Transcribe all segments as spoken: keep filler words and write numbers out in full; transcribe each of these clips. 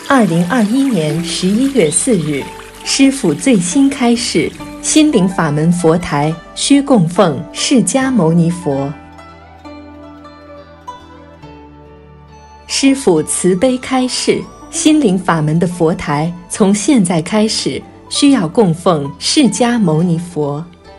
二零二一年十一月四日，师父最新开示，心灵法门佛台需供奉释迦牟尼佛。师父慈悲开示，心灵法门的佛台从现在开始需要供奉释迦牟尼佛。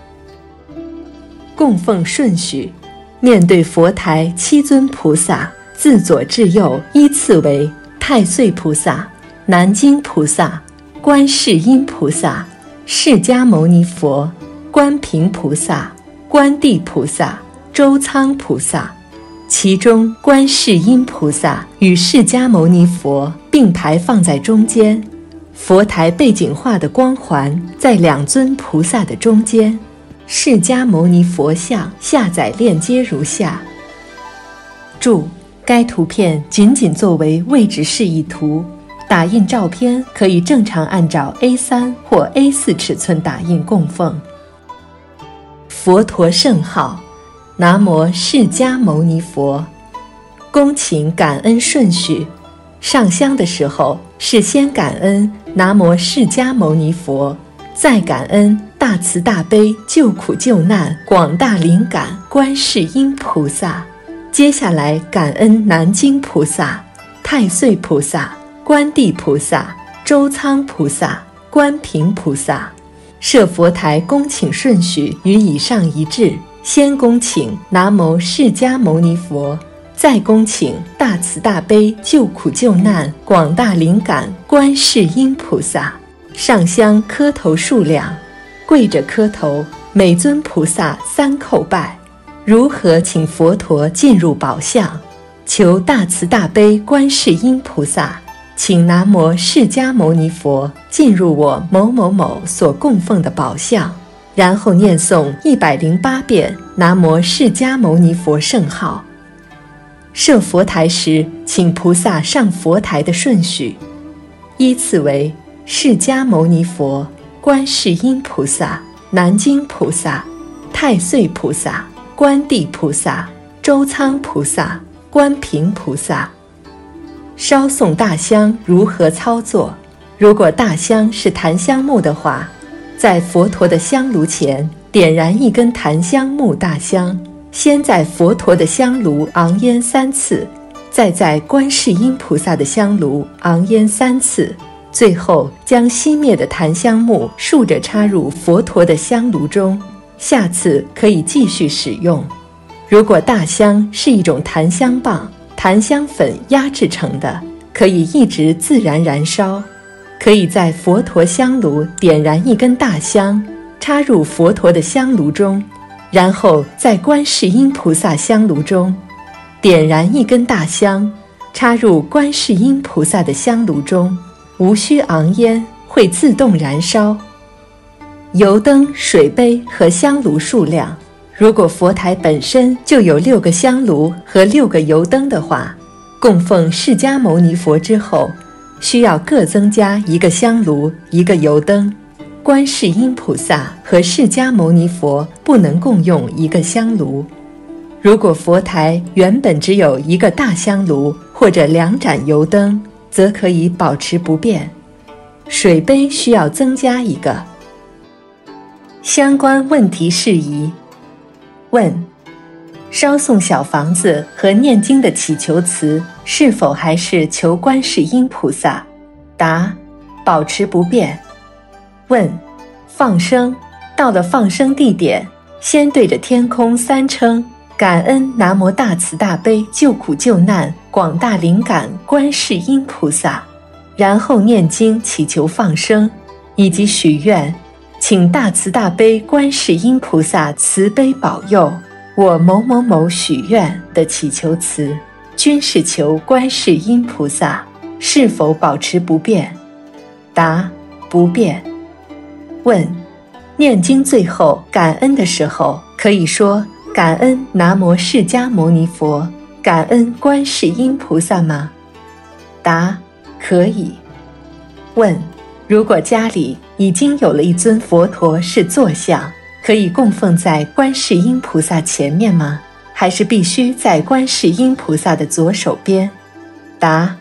供奉顺序：面对佛台七尊菩萨，自左至右依次为太岁菩萨、南京菩萨、观世音菩萨、释迦牟尼佛、观平菩萨、观地菩萨、周仓菩萨。其中观世音菩萨与释迦牟尼佛并排放在中间，佛台背景画的光环在两尊菩萨的中间。释迦牟尼佛像下载链接如下。注：该图片仅仅作为位置示意图，打印照片可以正常按照 A 三 或 A 四 尺寸打印供奉。佛陀圣号：南无释迦牟尼佛。恭请感恩顺序：上香的时候是先感恩南无释迦牟尼佛，再感恩大慈大悲救苦救难广大灵感观世音菩萨。接下来感恩南京菩萨、太岁菩萨、观地菩萨、周仓菩萨、观平菩萨。设佛台恭请顺序与以上一致，先恭请南无释迦牟尼佛，再恭请大慈大悲救苦救难广大灵感观世音菩萨。上香磕头数量：跪着磕头，每尊菩萨三叩拜。如何请佛陀进入宝相？求大慈大悲观世音菩萨，请南无释迦牟尼佛进入我某某某所供奉的宝相，然后念诵一百零八遍南无释迦牟尼佛圣号。设佛台时，请菩萨上佛台的顺序依次为释迦牟尼佛、观世音菩萨、南京菩萨、太岁菩萨、观地菩萨、周仓菩萨、观平菩萨。烧送大香如何操作？如果大香是檀香木的话，在佛陀的香炉前点燃一根檀香木大香，先在佛陀的香炉昂烟三次，再在观世音菩萨的香炉昂烟三次，最后将熄灭的檀香木竖着插入佛陀的香炉中，下次可以继续使用。如果大香是一种檀香棒、檀香粉压制成的，可以一直自然燃烧。可以在佛陀香炉点燃一根大香，插入佛陀的香炉中，然后在观世音菩萨香炉中点燃一根大香，插入观世音菩萨的香炉中，无需昂烟，会自动燃烧。油灯、水杯和香炉数量：如果佛台本身就有六个香炉和六个油灯的话，供奉释迦牟尼佛之后，需要各增加一个香炉、一个油灯。观世音菩萨和释迦牟尼佛不能共用一个香炉。如果佛台原本只有一个大香炉或者两盏油灯，则可以保持不变。水杯需要增加一个。相关问题事宜：问：烧送小房子和念经的祈求词是否还是求观世音菩萨？答：保持不变。问：放生，到了放生地点，先对着天空三称感恩南无大慈大悲救苦救难广大灵感观世音菩萨，然后念经祈求放生，以及许愿，请大慈大悲观世音菩萨慈悲保佑我某某某许愿的祈求词，均是求观世音菩萨，是否保持不变？答：不变。问：念经最后感恩的时候，可以说感恩南无释迦牟尼佛，感恩观世音菩萨吗？答：可以。问：如果家里已经有了一尊佛陀是坐像，可以供奉在观世音菩萨前面吗？还是必须在观世音菩萨的左手边？答：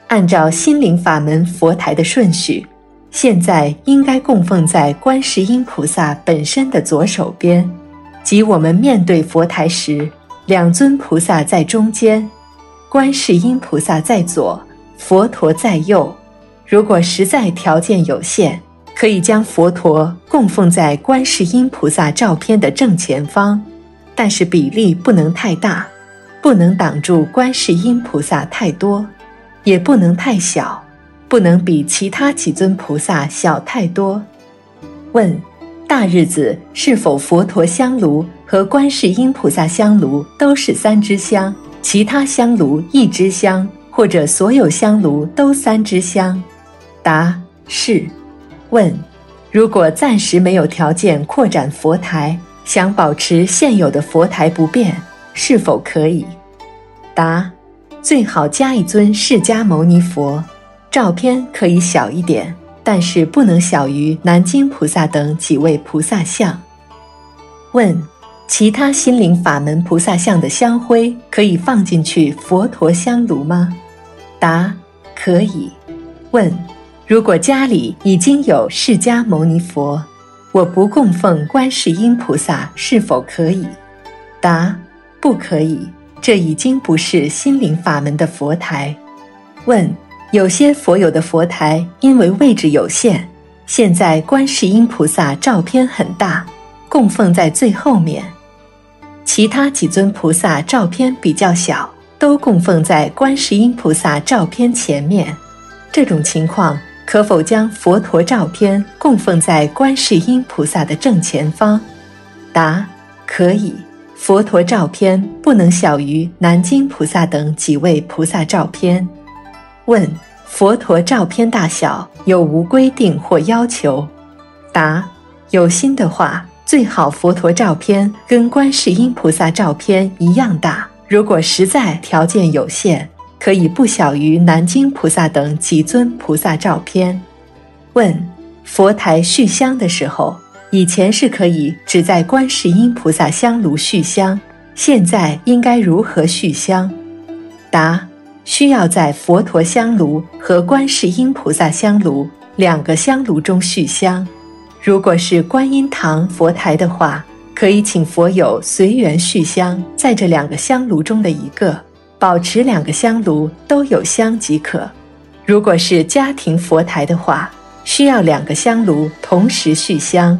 按照心灵法门佛台的顺序，现在应该供奉在观世音菩萨本身的左手边，即我们面对佛台时，两尊菩萨在中间，观世音菩萨在左，佛陀在右。如果实在条件有限，可以将佛陀供奉在观世音菩萨照片的正前方，但是比例不能太大，不能挡住观世音菩萨太多，也不能太小，不能比其他几尊菩萨小太多。问：大日子是否佛陀香炉和观世音菩萨香炉都是三支香，其他香炉一支香，或者所有香炉都三支香？答：是。问：如果暂时没有条件扩展佛台，想保持现有的佛台不变，是否可以？答：最好加一尊释迦牟尼佛，照片可以小一点，但是不能小于南京菩萨等几位菩萨像。问：其他心灵法门菩萨像的香灰可以放进去佛陀香炉吗？答：可以。问：如果家里已经有释迦牟尼佛，我不供奉观世音菩萨是否可以？答：不可以，这已经不是心灵法门的佛台。问：有些佛友的佛台因为位置有限，现在观世音菩萨照片很大，供奉在最后面，其他几尊菩萨照片比较小，都供奉在观世音菩萨照片前面，这种情况可否将佛陀照片供奉在观世音菩萨的正前方？答：可以。佛陀照片不能小于南京菩萨等几位菩萨照片。问：佛陀照片大小有无规定或要求？答：有心的话，最好佛陀照片跟观世音菩萨照片一样大，如果实在条件有限，可以不小于南京菩萨等几尊菩萨照片。问：佛台续香的时候，以前是可以只在观世音菩萨香炉续香，现在应该如何续香？答：需要在佛陀香炉和观世音菩萨香炉两个香炉中续香。如果是观音堂佛台的话，可以请佛友随缘续香在这两个香炉中的一个，保持两个香炉都有香即可。如果是家庭佛台的话，需要两个香炉同时续香。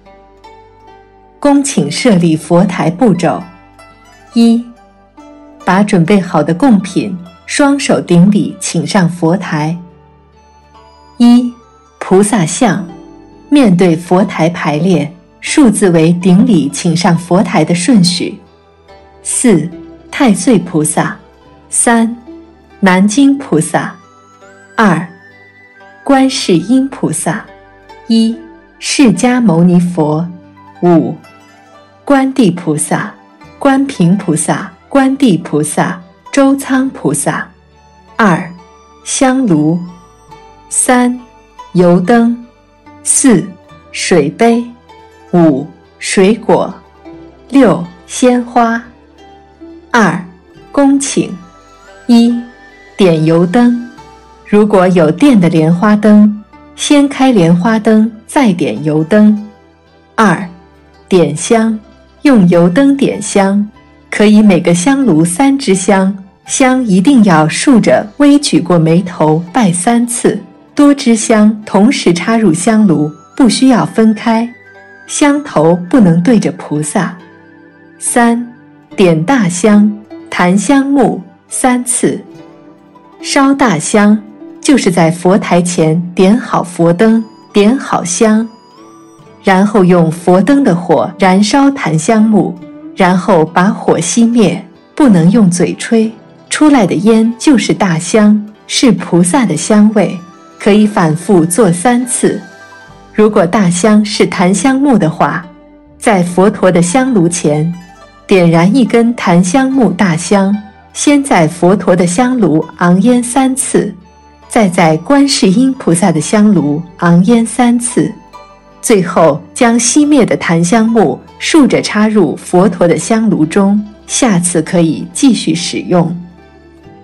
恭请设立佛台步骤：一、把准备好的贡品双手顶礼请上佛台。一、菩萨像面对佛台排列，数字为顶礼请上佛台的顺序。四、太岁菩萨。三、南京菩萨。二、观世音菩萨。一、释迦牟尼佛。五、观地菩萨、观平菩萨、观地菩萨、周仓菩萨。二、香炉。三、油灯。四、水杯。五、水果。六、鲜花。二、恭请。一、点油灯。如果有电的莲花灯，先开莲花灯，再点油灯。二、点香。用油灯点香，可以每个香炉三支香，香一定要竖着微举过眉头拜三次，多支香同时插入香炉，不需要分开，香头不能对着菩萨。三、点大香，檀香木三次。烧大香就是在佛台前点好佛灯，点好香，然后用佛灯的火燃烧檀香木，然后把火熄灭，不能用嘴吹，出来的烟就是大香，是菩萨的香味，可以反复做三次。如果大香是檀香木的话，在佛陀的香炉前点燃一根檀香木大香，先在佛陀的香炉昂烟三次，再在观世音菩萨的香炉昂烟三次，最后将熄灭的檀香木竖着插入佛陀的香炉中，下次可以继续使用。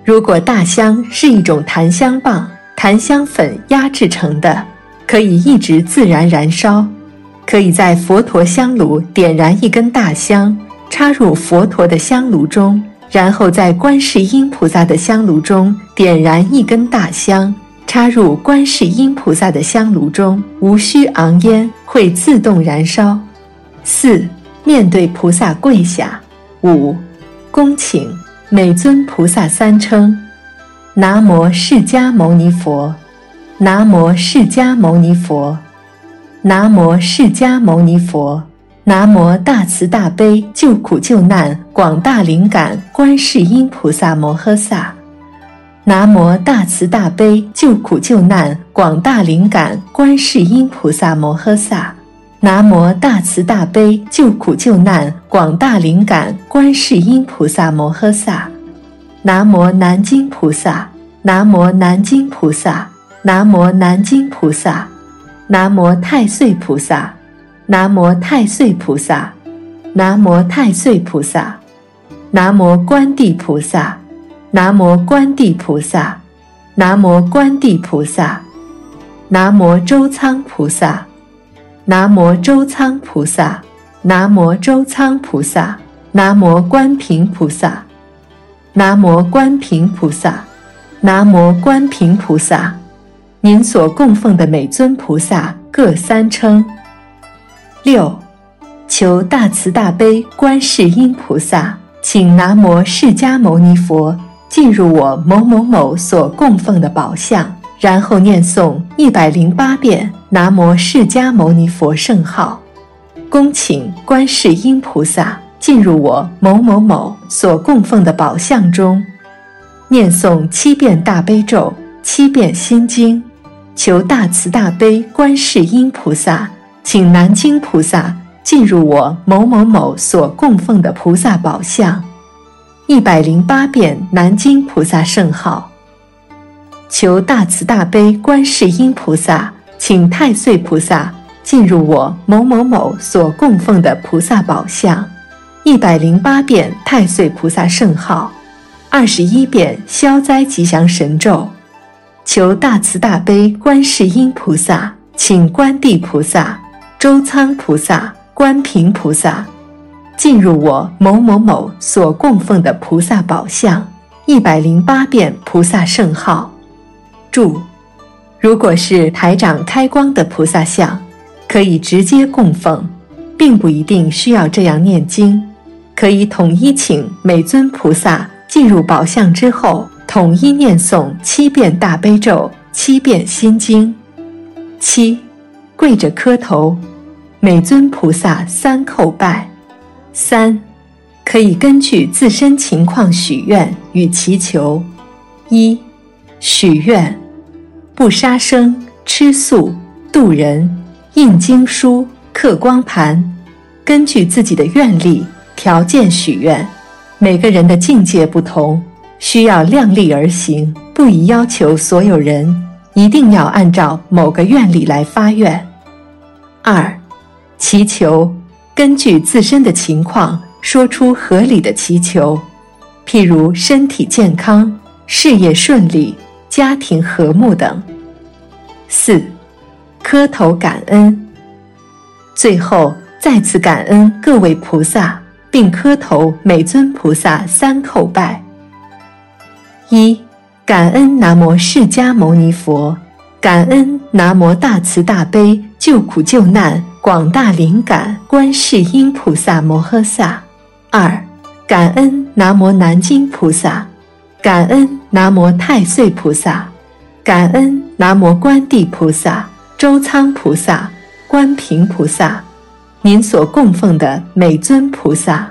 如果大香是一种檀香棒、檀香粉压制成的，可以一直自然燃烧。可以在佛陀香炉点燃一根大香，插入佛陀的香炉中，然后在观世音菩萨的香炉中点燃一根大香，插入观世音菩萨的香炉中，无需昂烟，会自动燃烧。四、面对菩萨跪下。五、恭请每尊菩萨三称：南无释迦牟尼佛，南无释迦牟尼佛，南无释迦牟尼佛，南无大慈大悲救苦救难广大灵感观世音菩萨摩诃萨，南无大慈大悲救苦救难广大灵感观世音菩萨摩诃萨，南无大慈大悲救苦救难广大灵感观世音菩萨摩诃萨，南无南京菩萨，南无南京菩萨，南无南京菩萨，南无太岁菩萨，南无太岁菩萨，南无太岁菩萨，南无观地菩萨，南无观地菩萨，南无观地菩萨，南无周仓菩萨，南无周仓菩萨，南无周仓菩萨，南无观平菩萨，南无观平菩萨，南无观平菩萨。您所供奉的每尊菩萨各三称。六、求大慈大悲观世音菩萨，请南无释迦牟尼佛进入我某某某所供奉的宝相，然后念诵一百零八遍南无释迦牟尼佛圣号。恭请观世音菩萨进入我某某某所供奉的宝相中，念诵七遍大悲咒，七遍心经，求大慈大悲观世音菩萨请南京菩萨进入我某某某所供奉的菩萨宝相，一百零八遍南京菩萨圣号。求大慈大悲观世音菩萨请太岁菩萨进入我某某某所供奉的菩萨宝相，一百零八遍太岁菩萨圣号，二十一遍消灾吉祥神咒。求大慈大悲观世音菩萨请观地菩萨、周仓菩萨、观平菩萨进入我某某某所供奉的菩萨宝相，一百零八遍菩萨圣号。注：如果是台长开光的菩萨像，可以直接供奉，并不一定需要这样念经，可以统一请每尊菩萨进入宝相之后，统一念诵七遍大悲咒，七遍心经。七、跪着磕头，每尊菩萨三叩拜。三、可以根据自身情况许愿与祈求。一、许愿：不杀生、吃素、度人、印经书、刻光盘。根据自己的愿力条件许愿，每个人的境界不同，需要量力而行，不宜要求所有人一定要按照某个愿力来发愿。二、祈求：根据自身的情况说出合理的祈求，譬如身体健康、事业顺利、家庭和睦等。四、磕头感恩。最后再次感恩各位菩萨，并磕头每尊菩萨三叩拜。一、感恩南无释迦牟尼佛，感恩南无大慈大悲救苦救难广大灵感观世音菩萨摩诃萨。二、感恩南无南京菩萨，感恩南无太岁菩萨，感恩南无观地菩萨、周仓菩萨、观平菩萨，您所供奉的每尊菩萨。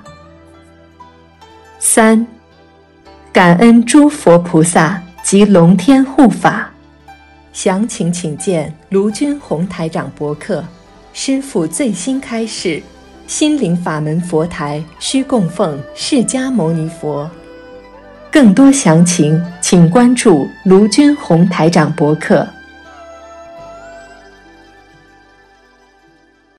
三、感恩诸佛菩萨及龙天护法。详情请见卢军宏台长博客。师父最新开示：心灵法门佛台需供奉释迦牟尼佛。更多详情请关注卢军宏台长博客。